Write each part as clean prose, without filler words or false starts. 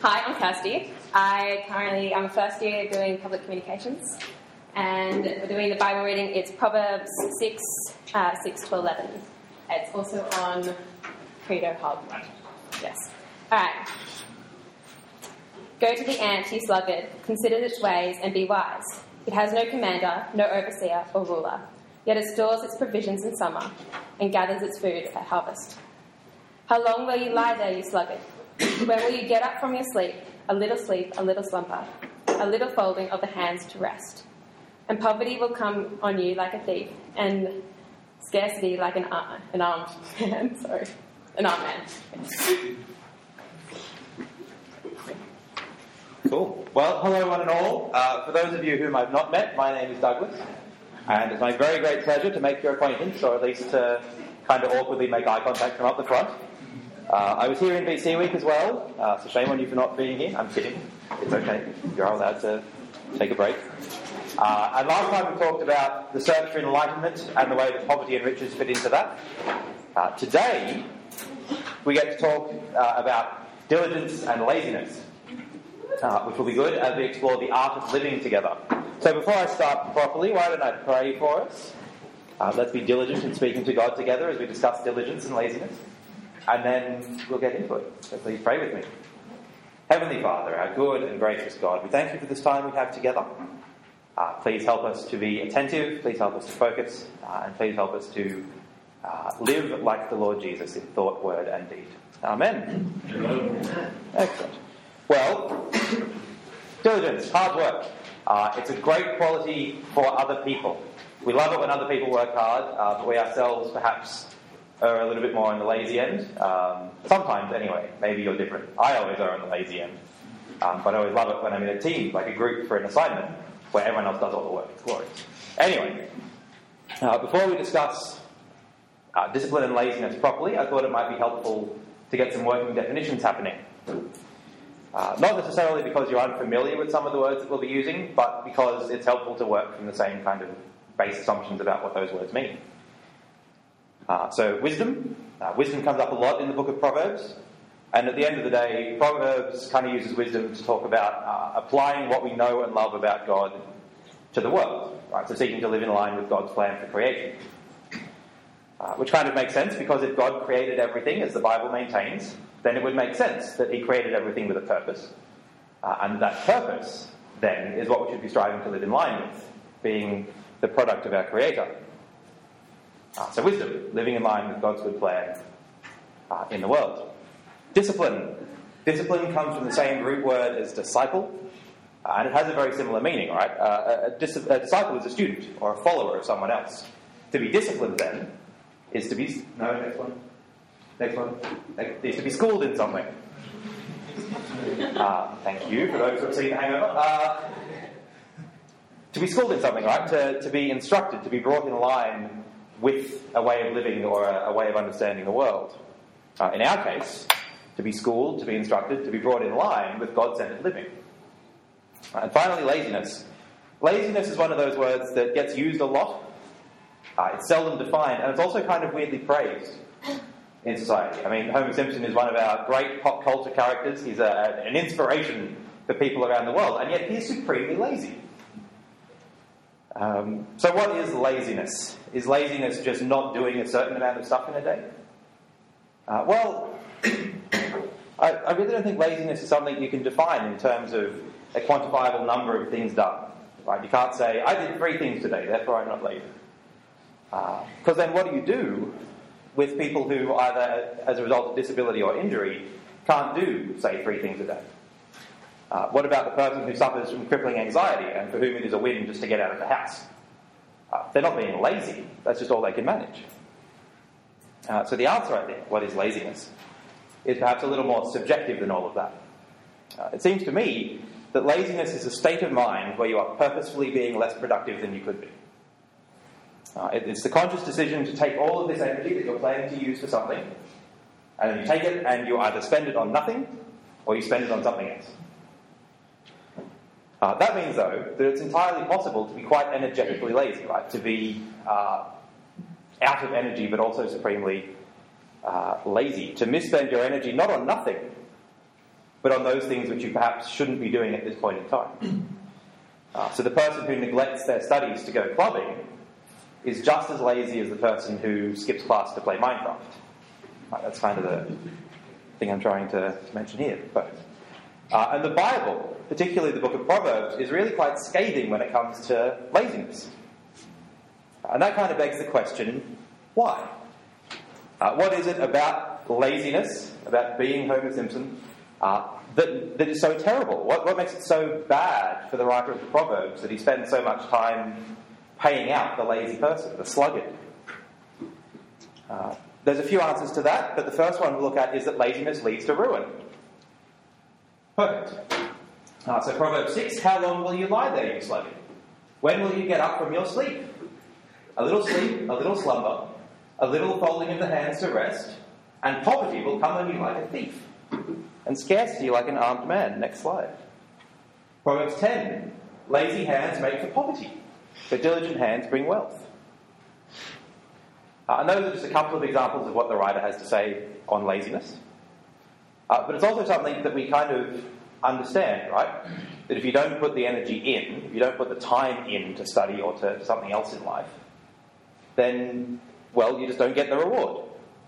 Hi, I'm Kirsty. I'm a first year doing public communications, and we're doing the Bible reading. It's Proverbs 6, 6 to 11. It's also on Credo Hub. Yes. All right. Go to the ant, you sluggard. Consider its ways and be wise. It has no commander, no overseer or ruler. Yet it stores its provisions in summer and gathers its food at harvest. How long will you lie there, you sluggard? When will you get up from your sleep, a little slumber, a little folding of the hands to rest? And poverty will come on you like a thief, and scarcity like an armed man. An armed man. Cool. Well, hello one and all. For those of you whom I've not met, my name is Douglas, and it's my very great pleasure to make your acquaintance, or at least to kind of awkwardly make eye contact from up the front. I was here in BC Week as well, so shame on you for not being here. I'm kidding. It's okay. You're allowed to take a break. And last time we talked about the search for enlightenment and the way that poverty and riches fit into that. Today, we get to talk about diligence and laziness, which will be good as we explore the art of living together. So before I start properly, why don't I pray for us? Let's be diligent in speaking to God together as we discuss diligence and laziness. And then we'll get into it. So please pray with me. Heavenly Father, our good and gracious God, we thank you for this time we have together. Please help us to be attentive, please help us to focus, and please help us to live like the Lord Jesus in thought, word and deed. Amen. Excellent. Well, diligence, hard work. It's a great quality for other people. We love it when other people work hard, but we ourselves perhaps are a little bit more on the lazy end. Sometimes, anyway. Maybe you're different. I always are on the lazy end. But I always love it when I'm in a team, like a group for an assignment, where everyone else does all the work. It's glorious. Anyway, before we discuss discipline and laziness properly, I thought it might be helpful to get some working definitions happening. Not necessarily because you're unfamiliar with some of the words that we'll be using, but because it's helpful to work from the same kind of base assumptions about what those words mean. So wisdom. Wisdom comes up a lot in the book of Proverbs. And at the end of the day, Proverbs kind of uses wisdom to talk about applying what we know and love about God to the world. Right? So seeking to live in line with God's plan for creation. Which kind of makes sense, because if God created everything, as the Bible maintains, then it would make sense that he created everything with a purpose. And that purpose, then, is what we should be striving to live in line with, being the product of our Creator. So wisdom, living in line with God's good plan in the world. Discipline. Discipline comes from the same root word as disciple, and it has a very similar meaning, right? A disciple is a student or a follower of someone else. To be disciplined, then, is to be... No, next one. Next one. Is to be schooled in something. Thank you for those who have seen The Hangover. To be schooled in something, right? To be instructed, to be brought in line with a way of living or a way of understanding the world. In our case, to be schooled, to be instructed, to be brought in line with God-centered living. And finally, laziness. Laziness is one of those words that gets used a lot. It's seldom defined, and it's also kind of weirdly praised in society. I mean, Homer Simpson is one of our great pop culture characters. He's an inspiration for people around the world, and yet he's supremely lazy. So what is laziness? Is laziness just not doing a certain amount of stuff in a day? Well, I really don't think laziness is something you can define in terms of a quantifiable number of things done. Right? You can't say, I did 3 things today, therefore I'm not lazy. Because then what do you do with people who either, as a result of disability or injury, can't do, say, 3 things a day? What about the person who suffers from crippling anxiety and for whom it is a win just to get out of the house? They're not being lazy. That's just all they can manage. So the answer, I think, what is laziness, is perhaps a little more subjective than all of that. It seems to me that laziness is a state of mind where you are purposefully being less productive than you could be. It's the conscious decision to take all of this energy that you're planning to use for something, and then you take it and you either spend it on nothing or you spend it on something else. That means, though, that it's entirely possible to be quite energetically lazy, right? To be out of energy, but also supremely lazy. To misspend your energy not on nothing, but on those things which you perhaps shouldn't be doing at this point in time. So the person who neglects their studies to go clubbing is just as lazy as the person who skips class to play Minecraft. That's kind of the thing I'm trying to mention here. And the Bible, particularly the book of Proverbs, is really quite scathing when it comes to laziness. And that kind of begs the question, why? What is it about laziness, about being Homer Simpson, that is so terrible? What makes it so bad for the writer of the Proverbs that he spends so much time paying out the lazy person, the sluggard? There's a few answers to that, but the first one we'll look at is that laziness leads to ruin. Perfect. So Proverbs 6, how long will you lie there, you sluggard? When will you get up from your sleep? A little sleep, a little slumber, a little folding of the hands to rest, and poverty will come on you like a thief, and scarcity like an armed man. Next slide. Proverbs 10, lazy hands make for poverty, but diligent hands bring wealth. And those are just a couple of examples of what the writer has to say on laziness. But it's also something that we kind of understand, right? That if you don't put the energy in, if you don't put the time in to study or to something else in life, then, well, you just don't get the reward.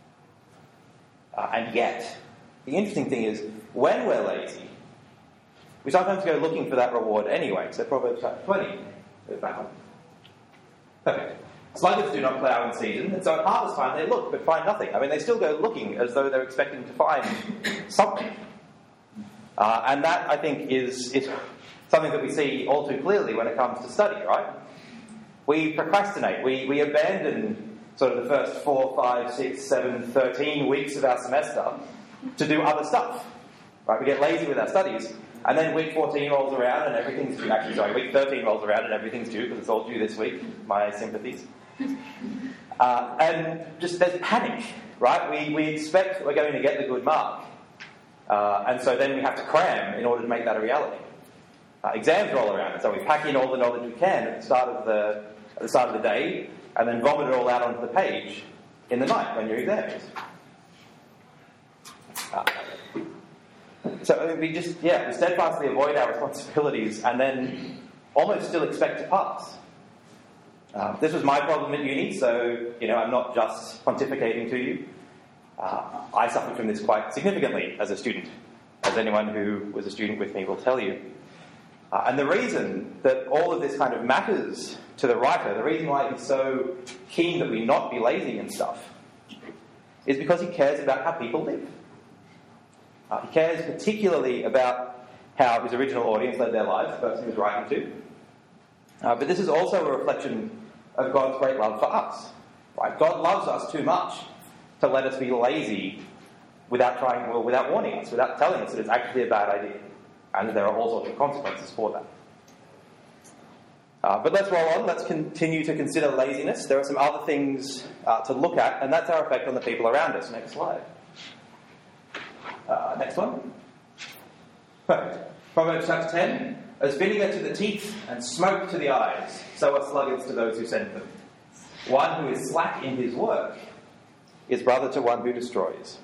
And yet, the interesting thing is, when we're lazy, we sometimes go looking for that reward anyway. So Proverbs chapter 20, go back on. Perfect. Sluggards do not plough in season, and so at harvest time they look but find nothing. I mean, they still go looking as though they're expecting to find something. And that, I think, is something that we see all too clearly when it comes to study, right? We procrastinate. We abandon sort of the first 4, 5, 6, 7, 13 weeks of our semester to do other stuff. Right? We get lazy with our studies, and then week 14 rolls around and everything's due. Actually, sorry, week 13 rolls around and everything's due because it's all due this week. My sympathies. And just there's panic, right? We expect that we're going to get the good mark. And so then we have to cram in order to make that a reality. Exams roll around, and so we pack in all the knowledge we can at the start of the day, and then vomit it all out onto the page in the night when your exam is. So we steadfastly avoid our responsibilities and then almost still expect to pass. This was my problem at uni, so I'm not just pontificating to you. I suffered from this quite significantly as a student, as anyone who was a student with me will tell you. And the reason that all of this kind of matters to the writer, the reason why he's so keen that we not be lazy and stuff, is because he cares about how people live. He cares particularly about how his original audience led their lives, the person he was writing to. But this is also a reflection of God's great love for us. Right? God loves us too much to let us be lazy without warning us, without telling us that it's actually a bad idea. And there are all sorts of consequences for that. But let's roll on. Let's continue to consider laziness. There are some other things to look at, and that's our effect on the people around us. Next slide. Next one. Perfect. Proverbs chapter 10. As vinegar to the teeth and smoke to the eyes, so are sluggards to those who send them. One who is slack in his work is brother to one who destroys.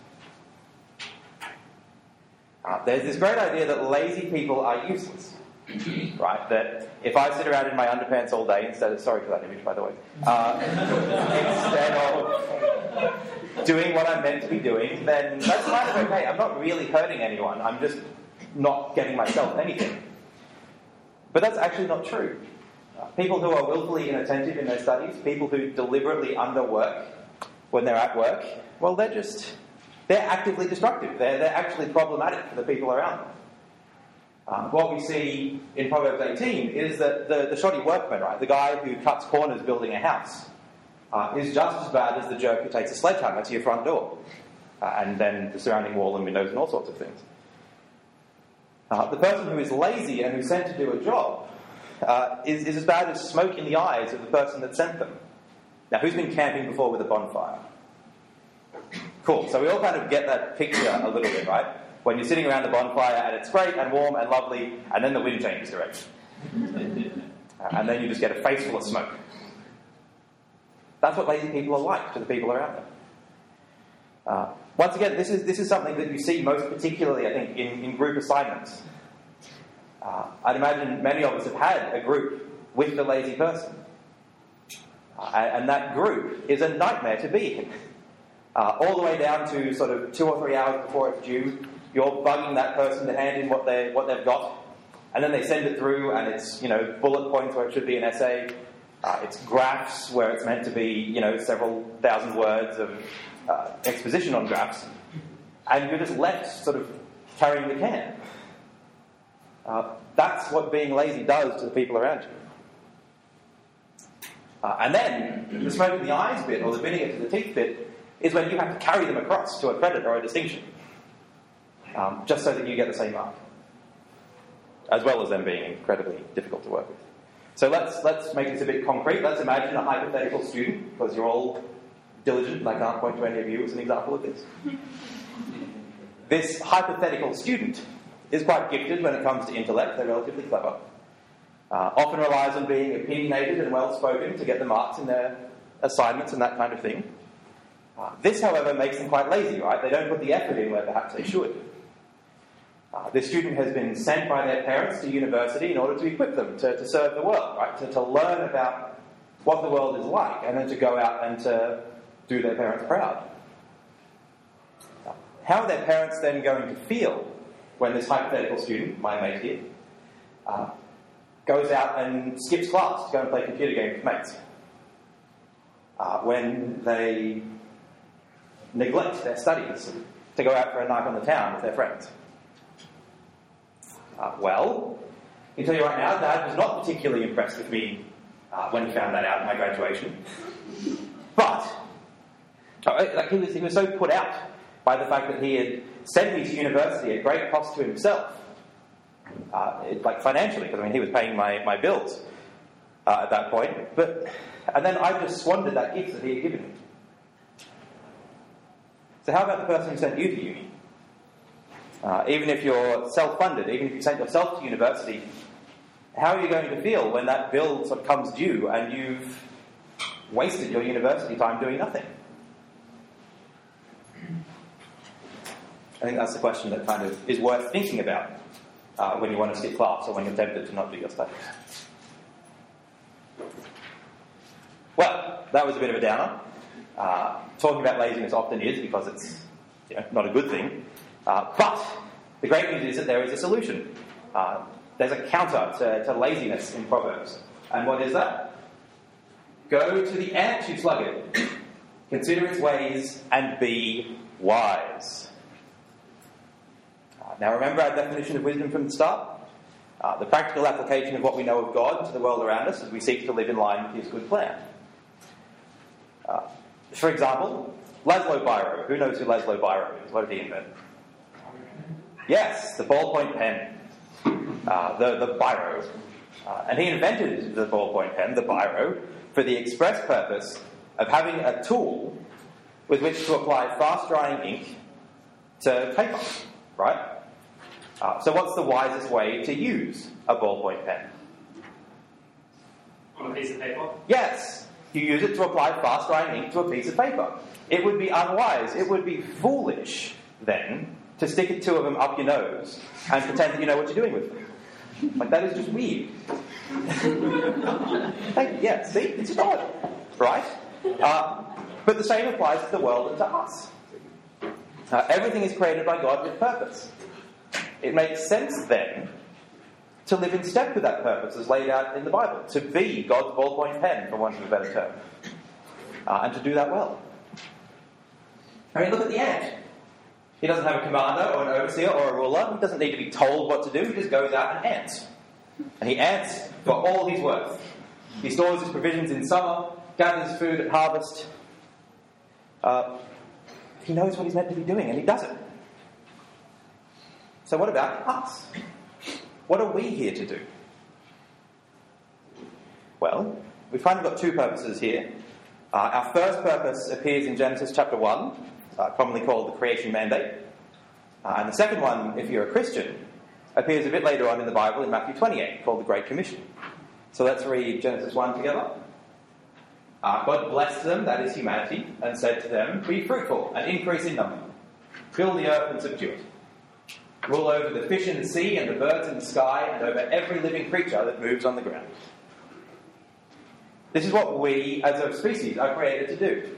There's this great idea that lazy people are useless. Right? That if I sit around in my underpants all day sorry for that image, by the way, instead of doing what I'm meant to be doing, then that's kind of okay. I'm not really hurting anyone. I'm just not getting myself anything. But that's actually not true. People who are willfully inattentive in their studies, people who deliberately underwork when they're at work, well, they're actively destructive. They're actually problematic for the people around them. What we see in Proverbs 18 is that the shoddy workman, right, the guy who cuts corners building a house, is just as bad as the jerk who takes a sledgehammer to your front door, and then the surrounding wall and windows and all sorts of things. The person who is lazy and who's sent to do a job is as bad as smoke in the eyes of the person that sent them. Now, who's been camping before with a bonfire? Cool. So we all kind of get that picture a little bit, right? When you're sitting around the bonfire and it's great and warm and lovely, and then the wind changes direction. And then you just get a face full of smoke. That's what lazy people are like to the people around them. Once again, this is something that you see most particularly, I think, in group assignments. I'd imagine many of us have had a group with the lazy person. And that group is a nightmare to be in. All the way down to sort of 2 or 3 hours before it's due, you're bugging that person to hand in what they've got. And then they send it through, and it's, bullet points where it should be an essay. It's graphs where it's meant to be, several thousand words of exposition on graphs. And you're just left sort of carrying the can. That's what being lazy does to the people around you. And then, the smoke in the eyes bit, or the vinegar to the teeth bit, is when you have to carry them across to a credit or a distinction. Just so that you get the same mark. As well as them being incredibly difficult to work with. So let's make this a bit concrete. Let's imagine a hypothetical student, because you're all diligent, and I can't point to any of you as an example of this. This hypothetical student is quite gifted when it comes to intellect. They're relatively clever. Often relies on being opinionated and well-spoken to get the marks in their assignments and that kind of thing. This, however, makes them quite lazy, right? They don't put the effort in where perhaps they should. This student has been sent by their parents to university in order to equip them to serve the world, right? To learn about what the world is like, and then to go out and to do their parents proud. How are their parents then going to feel when this hypothetical student, my mate here, goes out and skips class to go and play computer games with mates? When they neglect their studies to go out for a night on the town with their friends? Well, I can tell you right now, Dad was not particularly impressed with me when he found that out at my graduation. But he was so put out by the fact that he had sent me to university at great cost to himself, financially, because he was paying my bills at that point. And then I just squandered that gift that he had given me. So how about the person who sent you to uni? Even if you're self-funded, even if you sent yourself to university, how are you going to feel when that bill sort of comes due and you've wasted your university time doing nothing? I think that's the question that kind of is worth thinking about when you want to skip class or when you're tempted to not do your studies. Well, that was a bit of a downer. Talking about laziness often is because it's not a good thing. But the great news is that there is a solution. There's a counter to laziness in Proverbs. And what is that? Go to the ant, you sluggard. Consider its ways and be wise. Now remember our definition of wisdom from the start? The practical application of what we know of God to the world around us as we seek to live in line with his good plan. For example, Laszlo Biro. Who knows who Laszlo Biro is? What did he invent? Yes, the ballpoint pen. The Biro. And he invented the ballpoint pen, the Biro, for the express purpose of having a tool with which to apply fast-drying ink to paper, right? So what's the wisest way to use a ballpoint pen? On a piece of paper? Yes. You use it to apply fast-drying ink to a piece of paper. It would be unwise, it would be foolish, then, to stick two of them up your nose and pretend that you know what you're doing with them. That is just weird. Yeah, see? It's just odd, right? But the same applies to the world and to us. Everything is created by God with purpose. It makes sense, then, to live in step with that purpose as laid out in the Bible. To be God's ballpoint pen, for want of a better term. And to do that well. Look at the ant. He doesn't have a commander or an overseer or a ruler. He doesn't need to be told what to do. He just goes out and ants. And he ants for all he's worth. He stores his provisions in summer, gathers food at harvest. He knows what he's meant to be doing, and he does it. So what about us? What are we here to do? Well, we've kind of got two purposes here. Our first purpose appears in Genesis chapter 1, commonly called the creation mandate. And the second one, if you're a Christian, appears a bit later on in the Bible in Matthew 28, called the Great Commission. So let's read Genesis 1 together. God blessed them, that is humanity, and said to them, "Be fruitful and increase in number. Fill the earth and subdue it. Rule over the fish in the sea and the birds in the sky and over every living creature that moves on the ground. This is what we, as a species, are created to do.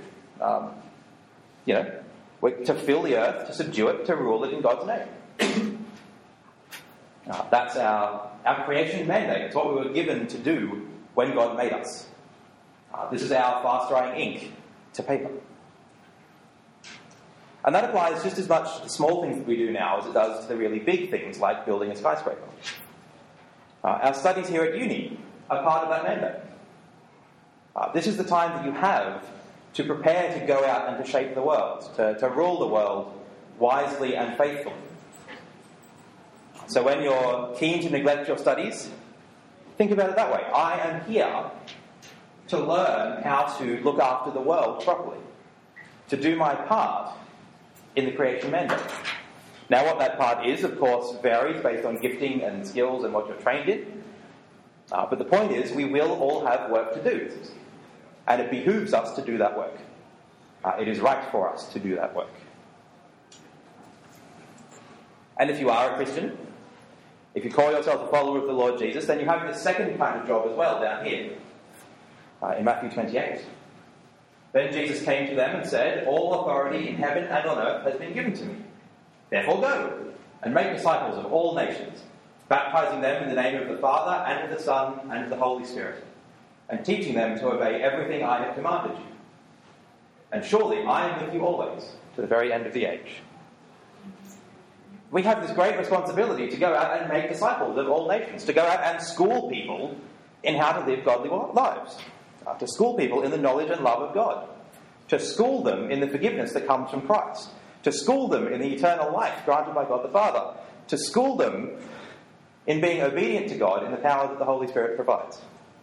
To fill the earth, to subdue it, to rule it in God's name. That's our creation mandate. It's what we were given to do when God made us. This is our fast-drying ink to paper. And that applies just as much to the small things that we do now as it does to the really big things like building a skyscraper. Our studies here at uni are part of that mandate. This is the time that you have to prepare to go out and to shape the world, to rule the world wisely and faithfully. So when you're keen to neglect your studies, think about it that way. I am here to learn how to look after the world properly, to do my part in the creation mandate. Now, what that part is, of course, varies based on gifting and skills and what you're trained in. But the point is, we will all have work to do. And it behooves us to do that work. It is right for us to do that work. And if you are a Christian, if you call yourself a follower of the Lord Jesus, then you have the second kind of job as well down here. In Matthew 28. Then Jesus came to them and said, "All authority in heaven and on earth has been given to me. Therefore go and make disciples of all nations, baptizing them in the name of the Father and of the Son and of the Holy Spirit, and teaching them to obey everything I have commanded you. And surely I am with you always, to the very end of the age." We have this great responsibility to go out and make disciples of all nations, to go out and school people in how to live godly lives, to school people in the knowledge and love of God, to school them in the forgiveness that comes from Christ, to school them in the eternal life granted by God the Father, to school them in being obedient to God in the power that the Holy Spirit provides.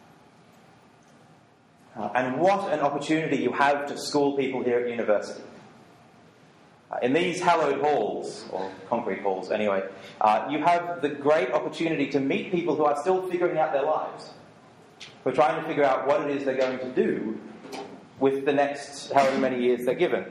And what an opportunity you have to school people here at university. In these hallowed halls, or concrete halls anyway, you have the great opportunity to meet people who are still figuring out their lives, who are trying to figure out what it is they're going to do with the next however many years they're given.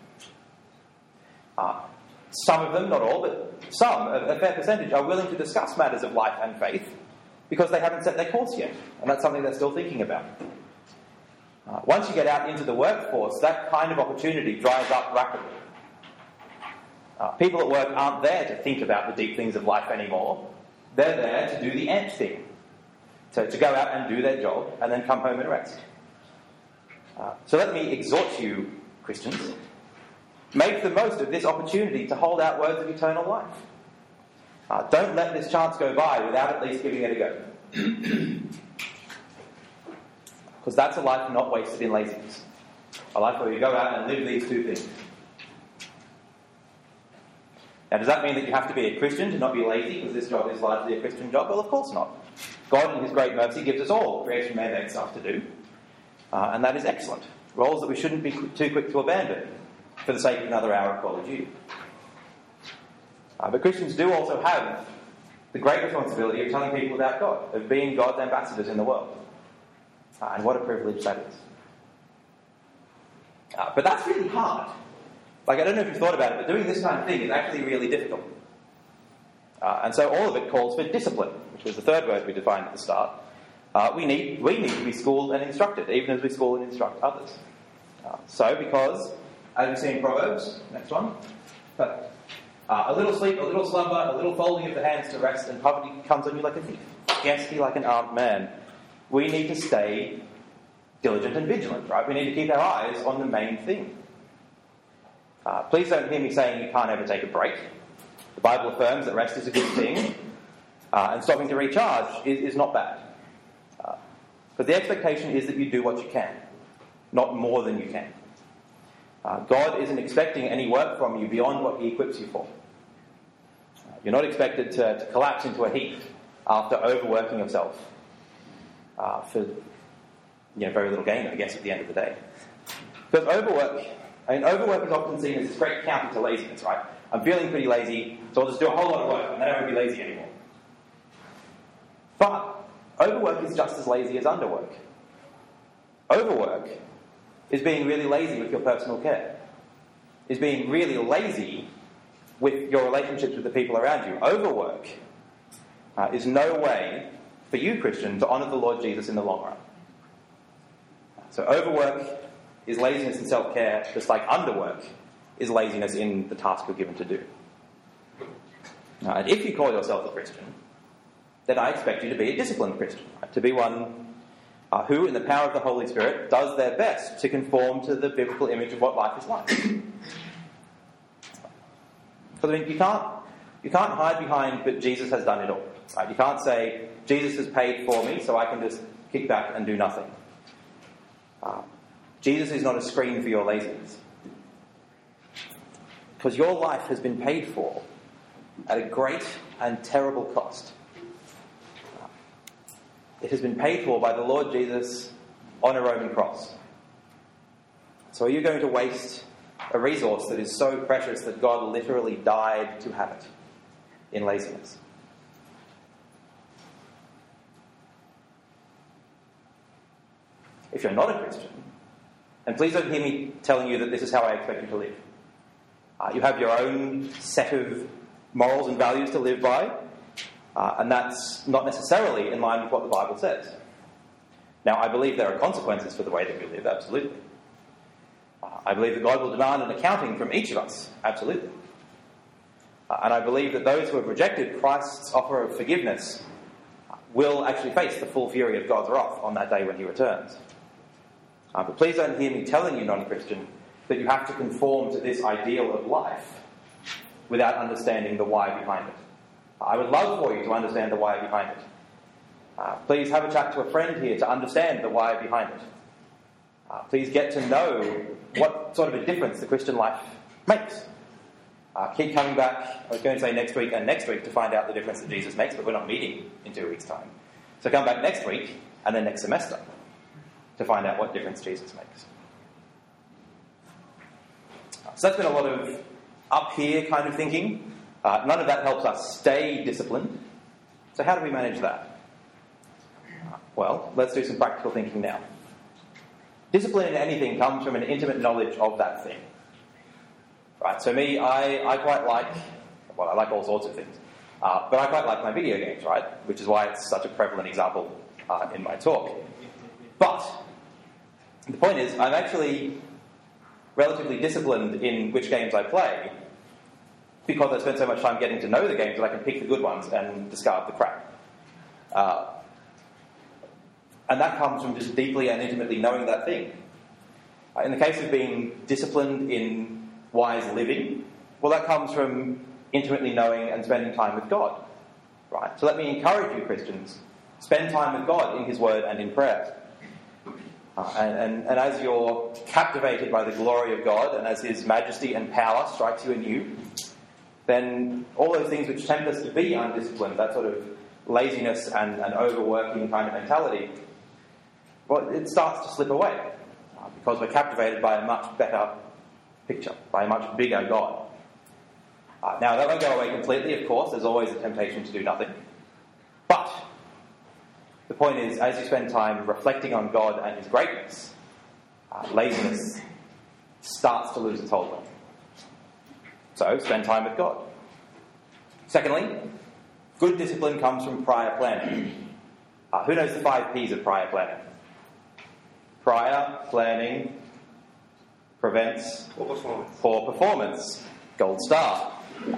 Some of them, not all, but some, a fair percentage, are willing to discuss matters of life and faith because they haven't set their course yet, and that's something they're still thinking about. Once you get out into the workforce, that kind of opportunity dries up rapidly. People at work aren't there to think about the deep things of life anymore. They're there to do the ant thing, to go out and do their job and then come home and rest. So let me exhort you, Christians, make the most of this opportunity to hold out words of eternal life. Don't let this chance go by without at least giving it a go. Because that's a life not wasted in laziness. A life where you go out and live these two things. Now, does that mean that you have to be a Christian to not be lazy because this job is largely a Christian job? Well, of course not. God, in His great mercy, gives us all creation mandate stuff to do. And that is excellent. Roles that we shouldn't be too quick to abandon for the sake of another hour of Call of Duty. But Christians do also have the great responsibility of telling people about God, of being God's ambassadors in the world. And what a privilege that is. But that's really hard. I don't know if you've thought about it, but doing this kind of thing is actually really difficult. And so all of it calls for discipline, which was the third word we defined at the start. We need to be schooled and instructed, even as we school and instruct others. Because, as we see in Proverbs, next one, a little sleep, a little slumber, a little folding of the hands to rest, and poverty comes on you like a thief, scarcity like an armed man. We need to stay diligent and vigilant, right? We need to keep our eyes on the main thing. Please don't hear me saying you can't ever take a break. The Bible affirms that rest is a good thing, and stopping to recharge is not bad. But the expectation is that you do what you can, not more than you can. God isn't expecting any work from you beyond what He equips you for. You're not expected to collapse into a heap after overworking yourself for very little gain, I guess, at the end of the day. Because overwork is often seen as this great counter to laziness, right? I'm feeling pretty lazy, so I'll just do a whole lot of work and then I won't be lazy anymore. But overwork is just as lazy as underwork. Overwork is being really lazy with your personal care. Is being really lazy with your relationships with the people around you. Overwork is no way for you, Christian, to honour the Lord Jesus in the long run. So overwork is laziness in self-care, just like underwork is laziness in the task you're given to do. And if you call yourself a Christian, then I expect you to be a disciplined Christian, right? To be one who, in the power of the Holy Spirit, does their best to conform to the biblical image of what life is like. Because you can't hide behind, but Jesus has done it all. Right? You can't say, Jesus has paid for me, so I can just kick back and do nothing. Jesus is not a screen for your laziness. Because your life has been paid for at a great and terrible cost. It has been paid for by the Lord Jesus on a Roman cross. So are you going to waste a resource that is so precious that God literally died to have it in laziness? If you're not a Christian, and please don't hear me telling you that this is how I expect you to live. You have your own set of morals and values to live by, and that's not necessarily in line with what the Bible says. Now, I believe there are consequences for the way that we live, absolutely. I believe that God will demand an accounting from each of us, absolutely. And I believe that those who have rejected Christ's offer of forgiveness will actually face the full fury of God's wrath on that day when he returns. But please don't hear me telling you, non-Christian, that you have to conform to this ideal of life without understanding the why behind it. I would love for you to understand the why behind it. Please have a chat to a friend here to understand the why behind it. Please get to know what sort of a difference the Christian life makes. Keep coming back, I was going to say next week and next week, to find out the difference that Jesus makes, but we're not meeting in 2 weeks' time. So come back next week and then next semester to find out what difference Jesus makes. So that's been a lot of up here kind of thinking. None of that helps us stay disciplined. So how do we manage that? Well, let's do some practical thinking now. Discipline in anything comes from an intimate knowledge of that thing. Right, so me, I quite like, well, I like all sorts of things, but I quite like my video games, right? Which is why it's such a prevalent example in my talk. But the point is, I'm actually relatively disciplined in which games I play because I spend so much time getting to know the games that I can pick the good ones and discard the crap. And that comes from just deeply and intimately knowing that thing. In the case of being disciplined in wise living, well, that comes from intimately knowing and spending time with God. Right? So let me encourage you, Christians, spend time with God in his word and in prayer. And as you're captivated by the glory of God and as his majesty and power strikes you anew, then all those things which tempt us to be undisciplined, that sort of laziness and overworking kind of mentality, well, it starts to slip away because we're captivated by a much better picture, by a much bigger God. Now, that won't go away completely, of course. There's always a temptation to do nothing. But the point is, as you spend time reflecting on God and his greatness, laziness starts to lose its hold on you. So, spend time with God. Secondly, good discipline comes from prior planning. Who knows the 5 P's of prior planning? Prior planning prevents poor performance. Gold star.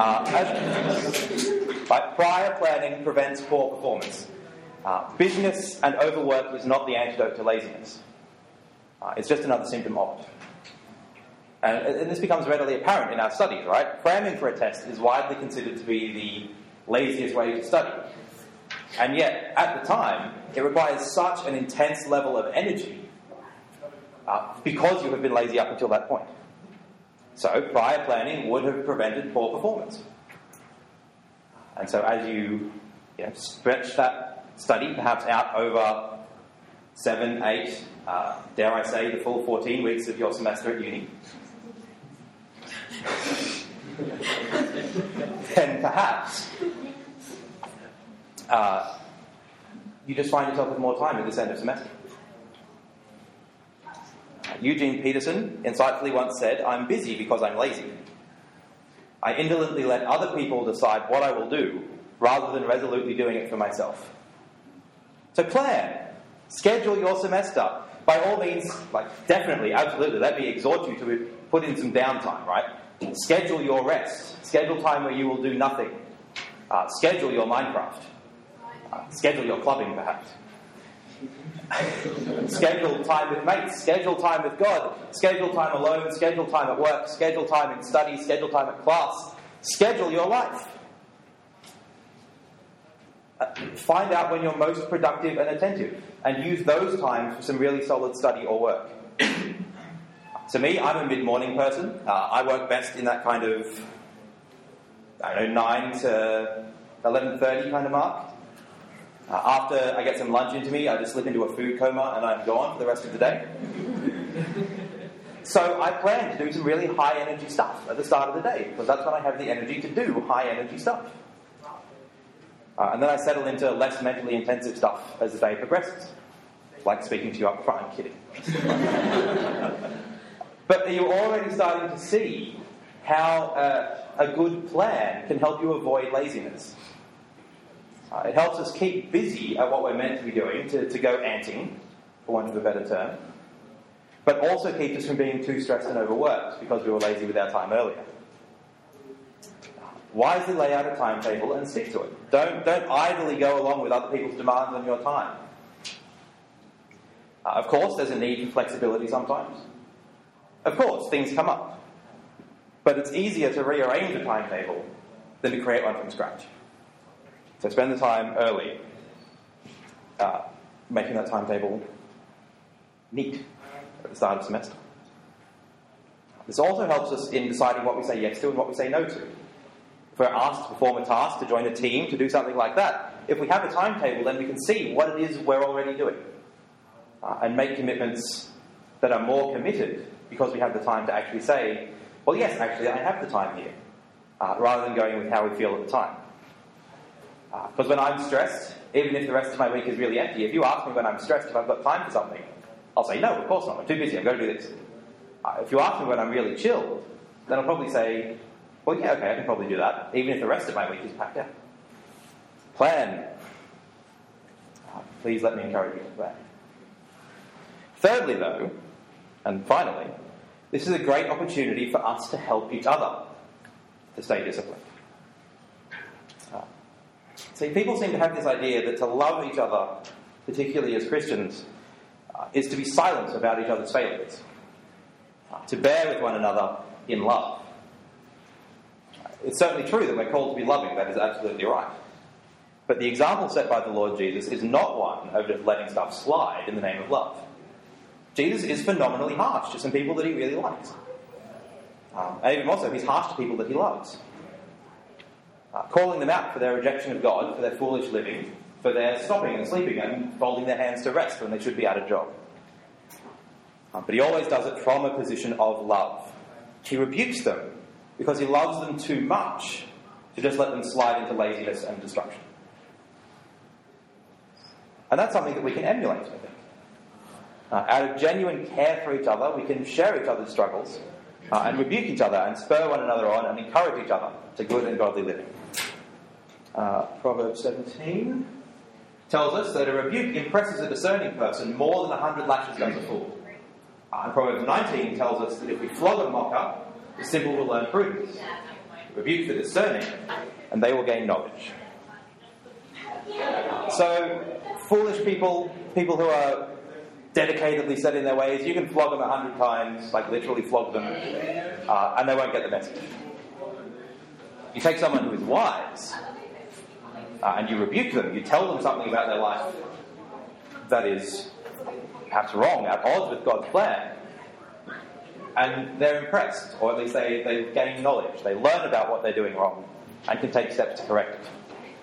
Prior planning prevents poor performance. Business and overwork is not the antidote to laziness. It's just another symptom of it. And this becomes readily apparent in our studies, right? Cramming for a test is widely considered to be the laziest way to study. And yet, at the time, it requires such an intense level of energy because you have been lazy up until that point. So, prior planning would have prevented poor performance. And so as you stretch that study perhaps out over 7, 8, dare I say, the full 14 weeks of your semester at uni, then perhaps you just find yourself with more time at this end of semester. Eugene Peterson insightfully once said, "I'm busy because I'm lazy." I indolently let other people decide what I will do rather than resolutely doing it for myself. So plan. Schedule your semester. By all means, definitely, absolutely, let me exhort you to put in some downtime, right? Schedule your rest. Schedule time where you will do nothing. Schedule your Minecraft. Schedule your clubbing, perhaps. Schedule time with mates. Schedule time with God. Schedule time alone. Schedule time at work. Schedule time in study. Schedule time at class. Schedule your life. Find out when you're most productive and attentive, and use those times for some really solid study or work. So me, I'm a mid-morning person. I work best in that kind of, 9 to 11:30 kind of mark. After I get some lunch into me, I just slip into a food coma and I'm gone for the rest of the day. So I plan to do some really high-energy stuff at the start of the day, because that's when I have the energy to do high-energy stuff. And then I settle into less mentally intensive stuff as the day progresses. Like speaking to you up front. I'm kidding. But are you already starting to see how a good plan can help you avoid laziness? It helps us keep busy at what we're meant to be doing, to go anting, for want of a better term, but also keeps us from being too stressed and overworked because we were lazy with our time earlier. Wisely lay out a timetable and stick to it. Don't idly go along with other people's demands on your time. Of course, there's a need for flexibility sometimes. Of course, things come up. But it's easier to rearrange a timetable than to create one from scratch. So spend the time early making that timetable neat at the start of the semester. This also helps us in deciding what we say yes to and what we say no to. If we're asked to perform a task, to join a team, to do something like that, if we have a timetable, then we can see what it is we're already doing and make commitments that are more committed because we have the time to actually say, well, yes, actually, I have the time here, rather than going with how we feel at the time. Because when I'm stressed, even if the rest of my week is really empty, if you ask me when I'm stressed if I've got time for something, I'll say, no, of course not, I'm too busy, I've got to do this. If you ask me when I'm really chilled, then I'll probably say, well, yeah, okay, I can probably do that, even if the rest of my week is packed out. Plan. Please let me encourage you to plan. Thirdly, though, and finally, this is a great opportunity for us to help each other to stay disciplined. See, people seem to have this idea that to love each other, particularly as Christians, is to be silent about each other's failures, to bear with one another in love. It's certainly true that we're called to be loving, that is absolutely right. But the example set by the Lord Jesus is not one of just letting stuff slide in the name of love. Jesus is phenomenally harsh to some people that he really likes. And even more so, he's harsh to people that he loves. Calling them out for their rejection of God, for their foolish living, for their stopping and sleeping and folding their hands to rest when they should be at a job. But he always does it from a position of love. He rebukes them because he loves them too much to just let them slide into laziness and destruction. And that's something that we can emulate, I think. Out of genuine care for each other, we can share each other's struggles and rebuke each other and spur one another on and encourage each other to good and godly living. Proverbs 17 tells us that a rebuke impresses a discerning person more than 100 lashes does a fool. And Proverbs 19 tells us that if we flog a mocker, the simple will learn prudence. Rebuke the discerning, and they will gain knowledge. So, foolish people, people who are dedicatedly set in their ways, you can flog them 100 times, like literally flog them, and they won't get the message. You take someone who is wise, and you rebuke them, you tell them something about their life that is perhaps wrong, at odds with God's plan, and they're impressed, or at least they gain knowledge, they learn about what they're doing wrong, and can take steps to correct it.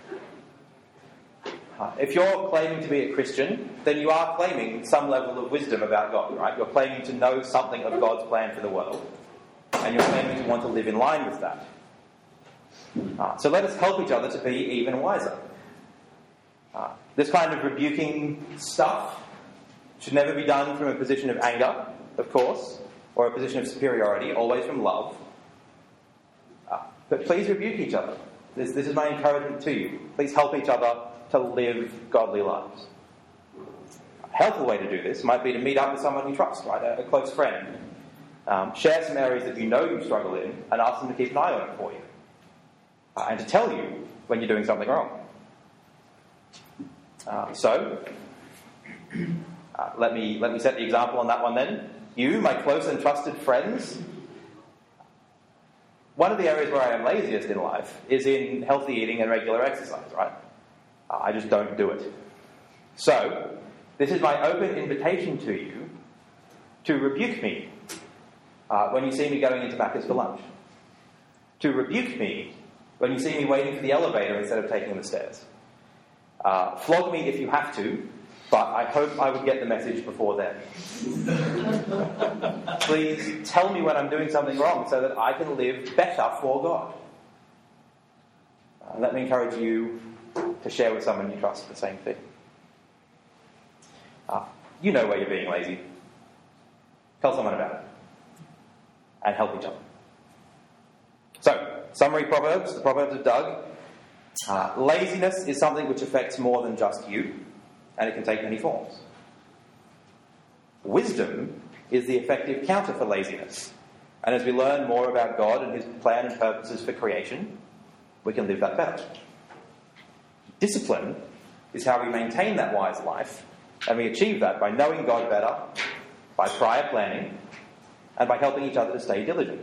If you're claiming to be a Christian, then you are claiming some level of wisdom about God, right? You're claiming to know something of God's plan for the world, and you're claiming to want to live in line with that. So let us help each other to be even wiser. This kind of rebuking stuff should never be done from a position of anger, of course, or a position of superiority, always from love. But please rebuke each other. This is my encouragement to you. Please help each other to live godly lives. A helpful way to do this might be to meet up with someone you trust, right? A close friend. Share some areas that you know you struggle in and ask them to keep an eye on it for you. And to tell you when you're doing something wrong. Let me set the example on that one then. You, my close and trusted friends, one of the areas where I am laziest in life is in healthy eating and regular exercise, right? I just don't do it. So, this is my open invitation to you to rebuke me when you see me going into Macca's for lunch. To rebuke me when you see me waiting for the elevator instead of taking the stairs. Flog me if you have to, but I hope I would get the message before then. Please tell me when I'm doing something wrong so that I can live better for God. Let me encourage you to share with someone you trust the same thing. You know where you're being lazy. Tell someone about it. And help each other. So, summary Proverbs, the Proverbs of Doug. Laziness is something which affects more than just you, and it can take many forms. Wisdom is the effective counter for laziness, and as we learn more about God and his plan and purposes for creation, we can live that better. Discipline is how we maintain that wise life, and we achieve that by knowing God better, by prior planning, and by helping each other to stay diligent.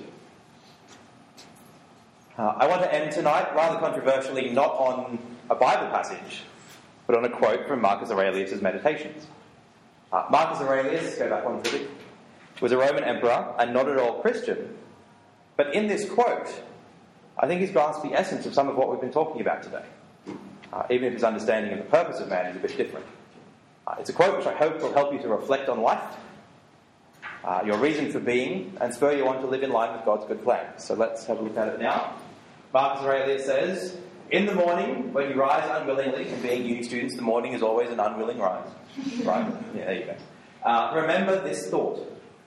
I want to end tonight, rather controversially, not on a Bible passage, but on a quote from Marcus Aurelius' Meditations. Marcus Aurelius, go back one visit, was a Roman emperor and not at all Christian. But in this quote, I think he's grasped the essence of some of what we've been talking about today, even if his understanding of the purpose of man is a bit different. It's a quote which I hope will help you to reflect on life, your reason for being, and spur you on to live in line with God's good plan. So let's have a look at it now. Marcus Aurelius says, in the morning, when you rise unwillingly, and being uni students, the morning is always an unwilling rise. Right? Yeah, there you go. Remember this thought.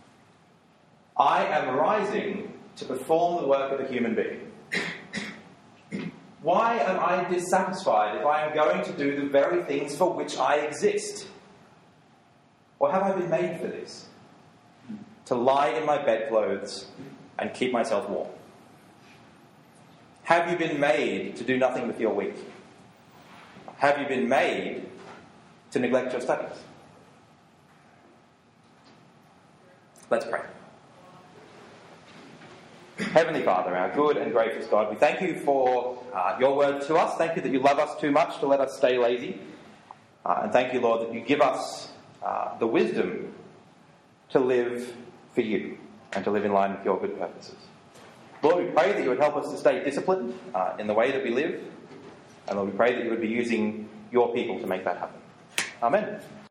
I am rising to perform the work of a human being. Why am I dissatisfied if I am going to do the very things for which I exist? Or have I been made for this? To lie in my bedclothes and keep myself warm. Have you been made to do nothing with your week? Have you been made to neglect your studies? Let's pray. Heavenly Father, our good and gracious God, we thank you for your word to us. Thank you that you love us too much to let us stay lazy. And thank you, Lord, that you give us the wisdom to live for you and to live in line with your good purposes. Lord, we pray that you would help us to stay disciplined in the way that we live. And Lord, we pray that you would be using your people to make that happen. Amen.